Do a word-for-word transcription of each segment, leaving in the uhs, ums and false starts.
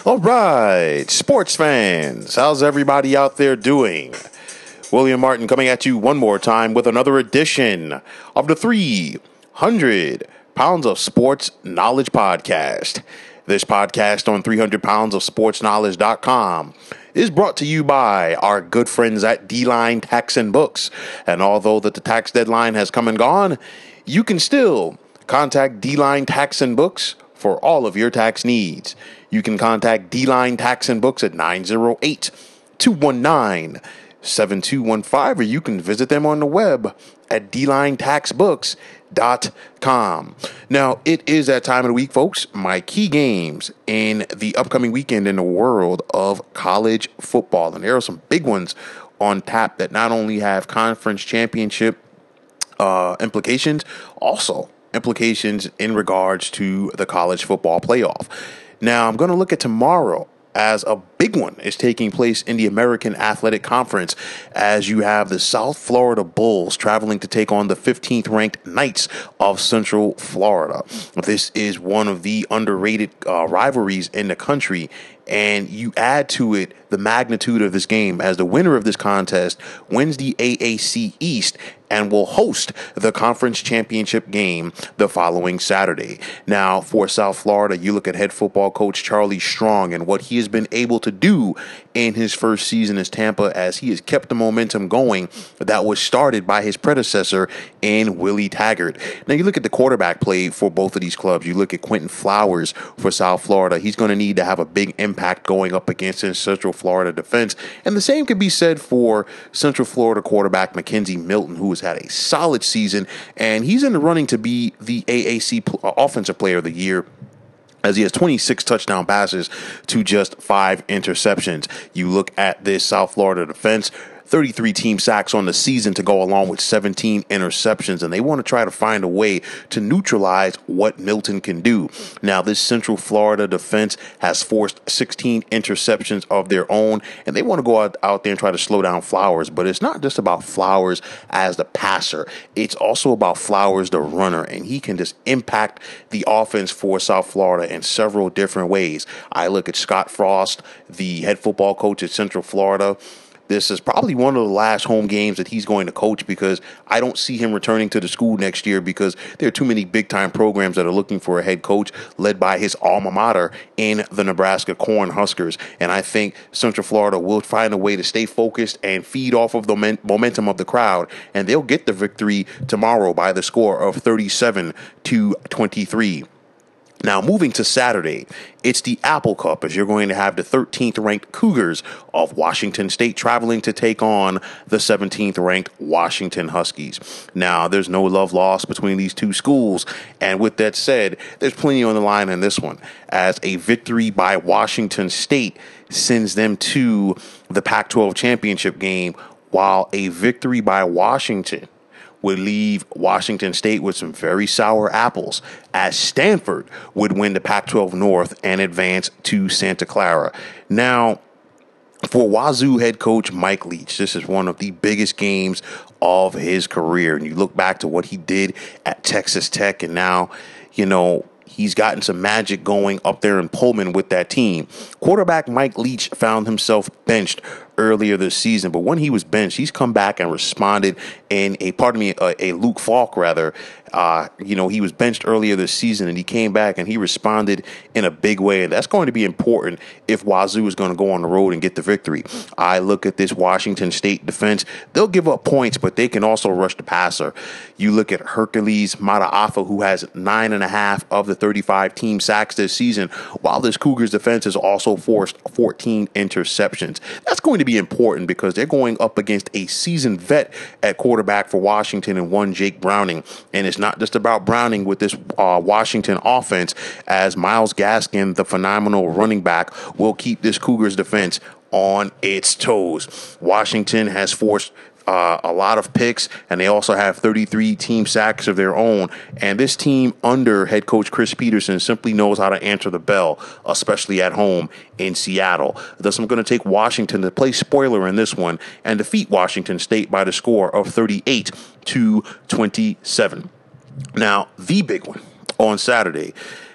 All right, sports fans, how's everybody out there doing? William Martin coming at you one more time with another edition of the three hundred Pounds of Sports Knowledge Podcast. This podcast on three hundred pounds of sports knowledge dot com is brought to you by our good friends at D-Line Tax and Books. And although that the tax deadline has come and gone, you can still contact D-Line Tax and Books for all of your tax needs. You can contact D-Line Tax and Books at nine oh eight, two one nine, seven two one five, or you can visit them on the web at d line tax books dot com. Now, it is that time of the week, folks. My key games in the upcoming weekend in the world of college football. And there are some big ones on tap that not only have conference championship uh, implications, also implications in regards to the college football playoff. Now, I'm going to look at tomorrow as a big one is taking place in the American Athletic Conference, as you have the South Florida Bulls traveling to take on the fifteenth ranked Knights of Central Florida. This is one of the underrated uh, rivalries in the country, and you add to it the magnitude of this game as the winner of this contest wins the A A C East and will host the conference championship game the following Saturday. Now, for South Florida, you look at head football coach Charlie Strong and what he has been able to do in his first season as Tampa, as he has kept the momentum going that was started by his predecessor in Willie Taggart. Now, you look at the quarterback play for both of these clubs. You look at Quentin Flowers for South Florida. He's going to need to have a big impact going up against his Central Florida defense. And the same can be said for Central Florida quarterback McKenzie Milton, who has had a solid season, and he's in the running to be the A A C pl- Offensive Player of the Year, as he has twenty-six touchdown passes to just five interceptions. You look at this South Florida defense, thirty-three team sacks on the season to go along with seventeen interceptions, and they want to try to find a way to neutralize what Milton can do. Now, this Central Florida defense has forced sixteen interceptions of their own, and they want to go out, out there and try to slow down Flowers, but it's not just about Flowers as the passer. It's also about Flowers, the runner, and he can just impact the offense for South Florida in several different ways. I look at Scott Frost, the head football coach at Central Florida. This is probably one of the last home games that he's going to coach, because I don't see him returning to the school next year, because there are too many big-time programs that are looking for a head coach led by his alma mater in the Nebraska Cornhuskers. And I think Central Florida will find a way to stay focused and feed off of the momentum of the crowd, and they'll get the victory tomorrow by the score of thirty-seven to twenty-three. Now, moving to Saturday, it's the Apple Cup, as you're going to have the thirteenth ranked Cougars of Washington State traveling to take on the seventeenth ranked Washington Huskies. Now, there's no love lost between these two schools, and with that said, there's plenty on the line in this one, as a victory by Washington State sends them to the Pac twelve championship game, while a victory by Washington would leave Washington State with some very sour apples, as Stanford would win the Pac twelve North and advance to Santa Clara. Now, for Wazoo head coach Mike Leach, this is one of the biggest games of his career. And you look back to what he did at Texas Tech, and now, you know, he's gotten some magic going up there in Pullman with that team. Quarterback Mike Leach found himself benched earlier this season, but when he was benched, he's come back and responded in a, pardon me, a, a Luke Falk rather. Uh, you know, he was benched earlier this season, and he came back and he responded in a big way. And that's going to be important if Wazoo is going to go on the road and get the victory. I look at this Washington State defense. They'll give up points, but they can also rush the passer. You look at Hercules Mataafa, who has nine and a half of the thirty-five team sacks this season, while this Cougars defense has also forced fourteen interceptions. That's going to be important, because they're going up against a seasoned vet at quarterback for Washington and one Jake Browning. And it's not just about Browning with this uh, Washington offense, as Myles Gaskin, the phenomenal running back, will keep this Cougars defense on its toes. Washington has forced Uh, a lot of picks, and they also have thirty-three team sacks of their own. And this team under head coach Chris Peterson simply knows how to answer the bell, especially at home in Seattle. Thus, I'm going to take Washington to play spoiler in this one and defeat Washington State by the score of thirty-eight to twenty-seven. Now, the big one on Saturday,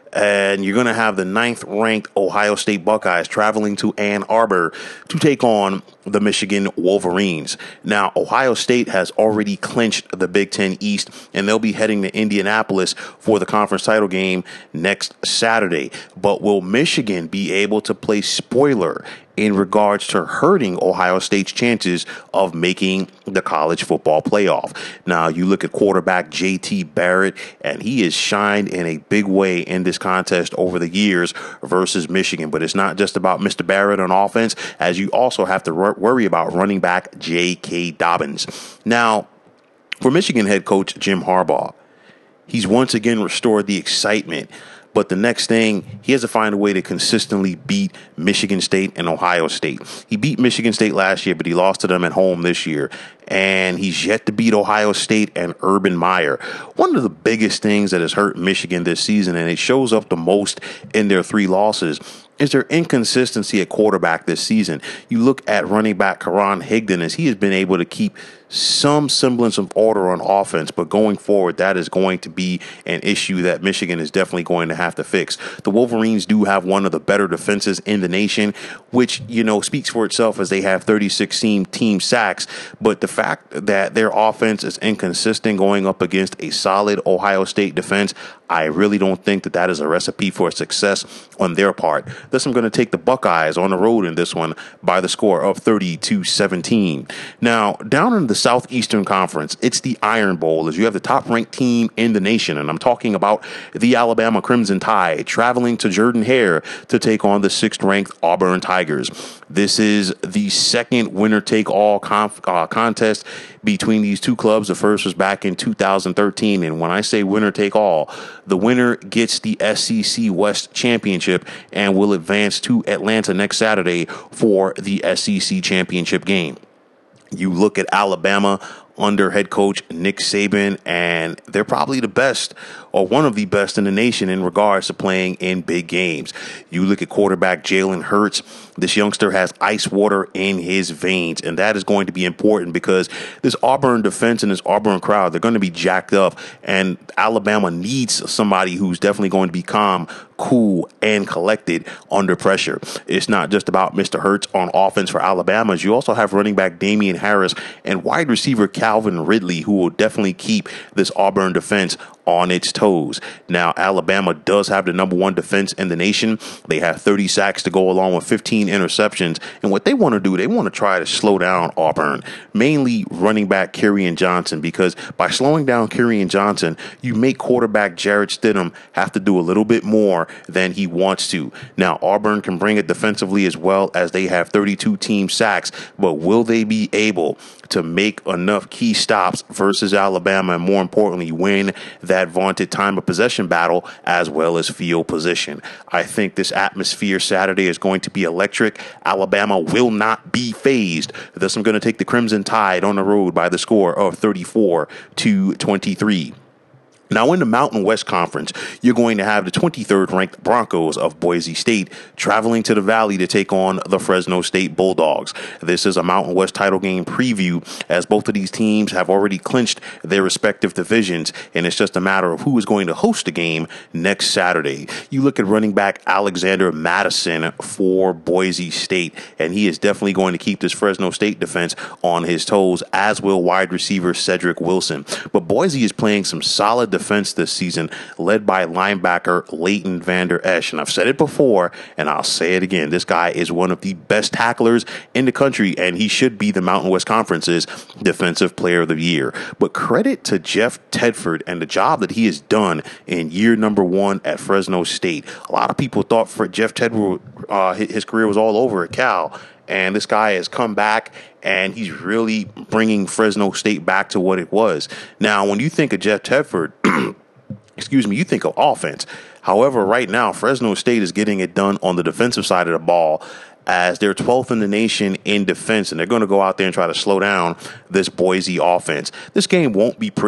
And you're going to have the ninth-ranked Ohio State Buckeyes traveling to Ann Arbor to take on the Michigan Wolverines. Now, Ohio State has already clinched the Big Ten East, and they'll be heading to Indianapolis for the conference title game next Saturday. But will Michigan be able to play spoiler in regards to hurting Ohio State's chances of making the college football playoff? Now, you look at quarterback J T Barrett, and he has shined in a big way in this contest over the years versus Michigan. But it's not just about Mister Barrett on offense, as you also have to r- worry about running back J K. Dobbins. Now, for Michigan head coach Jim Harbaugh, he's once again restored the excitement. But the next thing, he has to find a way to consistently beat Michigan State and Ohio State. He beat Michigan State last year, but he lost to them at home this year. And he's yet to beat Ohio State and Urban Meyer. One of the biggest things that has hurt Michigan this season, and it shows up the most in their three losses, is their inconsistency at quarterback this season. You look at running back Karan Higdon, as he has been able to keep some semblance of order on offense, but going forward, that is going to be an issue that Michigan is definitely going to have to fix. The Wolverines do have one of the better defenses in the nation, which, you know, speaks for itself as they have thirty-six team, team sacks, but the fact that their offense is inconsistent going up against a solid Ohio State defense, I really don't think that that is a recipe for success on their part. Thus, I'm going to take the Buckeyes on the road in this one by the score of thirty to seventeen. Now, down in the Southeastern Conference, it's the Iron Bowl, as you have the top-ranked team in the nation, and I'm talking about the Alabama Crimson Tide traveling to Jordan-Hare to take on the sixth-ranked Auburn Tigers. This is the second winner-take-all conf- uh, contest between these two clubs. The first was back in two thousand thirteen, and when I say winner-take-all, the winner gets the S E C West Championship and will advance to Atlanta next Saturday for the S E C Championship game. You look at Alabama under head coach Nick Saban, and they're probably the best or one of the best in the nation in regards to playing in big games. You look at quarterback Jalen Hurts. This youngster has ice water in his veins, and that is going to be important because this Auburn defense and this Auburn crowd, they're going to be jacked up, and Alabama needs somebody who's definitely going to be calm, cool, and collected under pressure. It's not just about Mister Hurts on offense for Alabama. You also have running back Damian Harris and wide receiver Calvin Ridley, who will definitely keep this Auburn defense on its toes. Now, Alabama does have the number one defense in the nation. They have thirty sacks to go along with fifteen interceptions. And what they want to do, they want to try to slow down Auburn, mainly running back Kerryon Johnson, because by slowing down Kerryon Johnson, you make quarterback Jarrett Stidham have to do a little bit more than he wants to. Now, Auburn can bring it defensively as well, as they have thirty-two team sacks, but will they be able to make enough key stops versus Alabama, and more importantly, win that vaunted time of possession battle as well as field position? I think this atmosphere Saturday is going to be electric. Alabama will not be phased. Thus, I'm going to take the Crimson Tide on the road by the score of thirty-four to twenty-three. Now, in the Mountain West Conference, you're going to have the twenty-third ranked Broncos of Boise State traveling to the Valley to take on the Fresno State Bulldogs. This is a Mountain West title game preview, as both of these teams have already clinched their respective divisions, and it's just a matter of who is going to host the game next Saturday. You look at running back Alexander Madison for Boise State, and he is definitely going to keep this Fresno State defense on his toes, as will wide receiver Cedric Wilson. But Boise is playing some solid defense this season, led by linebacker Leighton Vander Esch. And I've said it before, and I'll say it again. This guy is one of the best tacklers in the country, and he should be the Mountain West Conference's Defensive Player of the Year. But credit to Jeff Tedford and the job that he has done in year number one at Fresno State. A lot of people thought for Jeff Tedford, uh, his career was all over at Cal. And this guy has come back, and he's really bringing Fresno State back to what it was. Now, when you think of Jeff Tedford, excuse me, you think of offense. However, right now, Fresno State is getting it done on the defensive side of the ball, as they're twelfth in the nation in defense, and they're going to go out there and try to slow down this Boise offense. This game won't be pretty.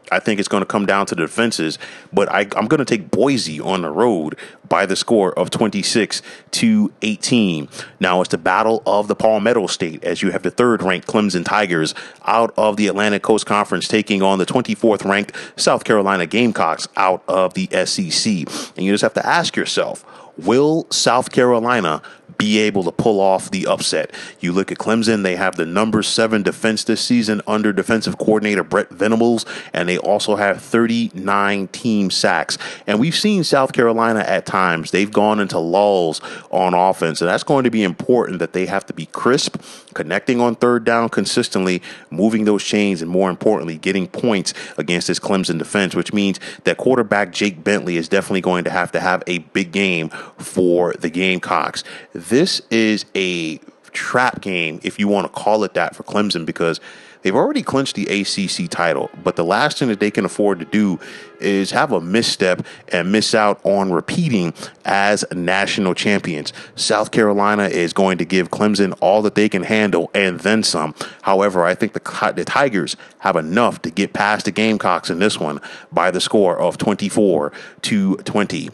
I think it's going to come down to the defenses, but I, I'm going to take Boise on the road by the score of twenty-six to eighteen. Now it's the battle of the Palmetto State as you have the third-ranked Clemson Tigers out of the Atlantic Coast Conference taking on the twenty-fourth ranked South Carolina Gamecocks out of the S E C. And you just have to ask yourself, will South Carolina be able to pull off the upset? You look at Clemson, they have the number seven defense this season under defensive coordinator Brett Venables, and they also have thirty-nine team sacks. And we've seen South Carolina at times, they've gone into lulls on offense, and that's going to be important that they have to be crisp, connecting on third down consistently, moving those chains, and more importantly, getting points against this Clemson defense, which means that quarterback Jake Bentley is definitely going to have to have a big game for the Gamecocks. This is a trap game, if you want to call it that, for Clemson, because they've already clinched the A C C title. But the last thing that they can afford to do is have a misstep and miss out on repeating as national champions. South Carolina is going to give Clemson all that they can handle and then some. However, I think the, the Tigers have enough to get past the Gamecocks in this one by the score of twenty-four to twenty.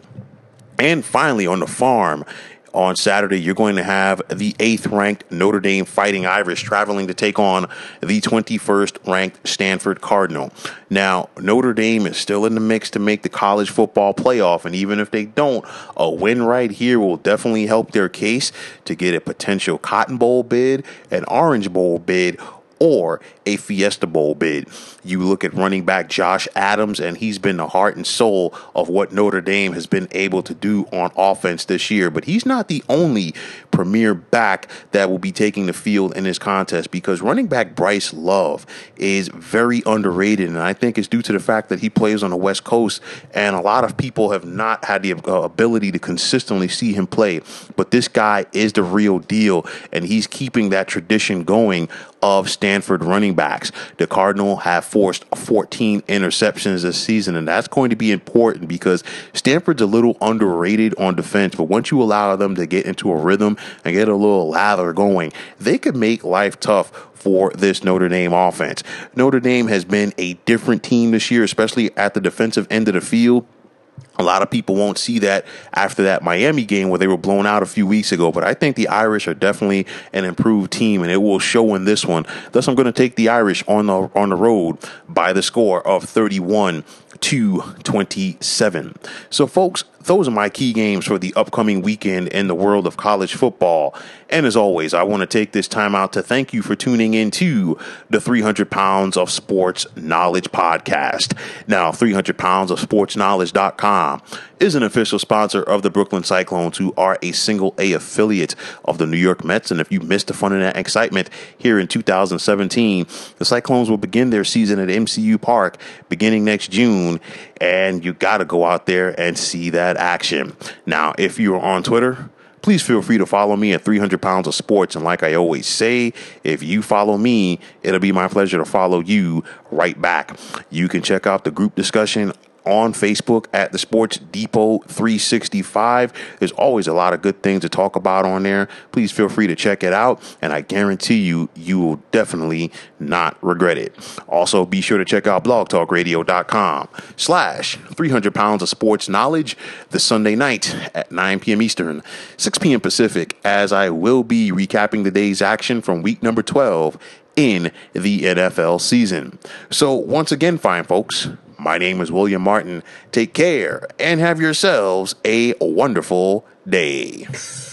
And finally, on the farm, on Saturday, you're going to have the eighth-ranked Notre Dame Fighting Irish traveling to take on the twenty-first-ranked Stanford Cardinal. Now, Notre Dame is still in the mix to make the college football playoff, and even if they don't, a win right here will definitely help their case to get a potential Cotton Bowl bid, an Orange Bowl bid, or a Fiesta Bowl bid. You look at running back Josh Adams, and he's been the heart and soul of what Notre Dame has been able to do on offense this year. But he's not the only premier back that will be taking the field in this contest, because running back Bryce Love is very underrated, and I think it's due to the fact that he plays on the West Coast, and a lot of people have not had the uh, ability to consistently see him play. But this guy is the real deal, and he's keeping that tradition going of Stanford running backs. The Cardinal have forced fourteen interceptions this season, and that's going to be important because Stanford's a little underrated on defense, but once you allow them to get into a rhythm and get a little lather going, they could make life tough for this Notre Dame offense. Notre Dame has been a different team this year, especially at the defensive end of the field. A lot of people won't see that after that Miami game where they were blown out a few weeks ago, but I think the Irish are definitely an improved team, and it will show in this one. Thus, I'm going to take the Irish on the on the road by the score of thirty-one to twenty-seven. So, folks, those are my key games for the upcoming weekend in the world of college football. And as always, I want to take this time out to thank you for tuning in to the three hundred pounds of Sports Knowledge podcast. Now, three hundred pounds of sports knowledge dot com is an official sponsor of the Brooklyn Cyclones, who are a single A affiliate of the New York Mets. And if you missed the fun and that excitement here in two thousand seventeen, the Cyclones will begin their season at M C U Park beginning next June. And you got to go out there and see that action. Now, if you're on Twitter, please feel free to follow me at three hundred pounds of sports. And like I always say, if you follow me, it'll be my pleasure to follow you right back. You can check out the group discussion on Facebook at the Sports Depot three sixty-five. There's always a lot of good things to talk about on there. Please feel free to check it out, and I guarantee you, you will definitely not regret it. Also, be sure to check out blogtalkradio.com slash 300 pounds of sports knowledge this Sunday night at nine p.m. Eastern, six p.m. Pacific, as I will be recapping the day's action from week number twelve in the N F L season. So once again, fine folks, my name is William Martin. Take care and have yourselves a wonderful day.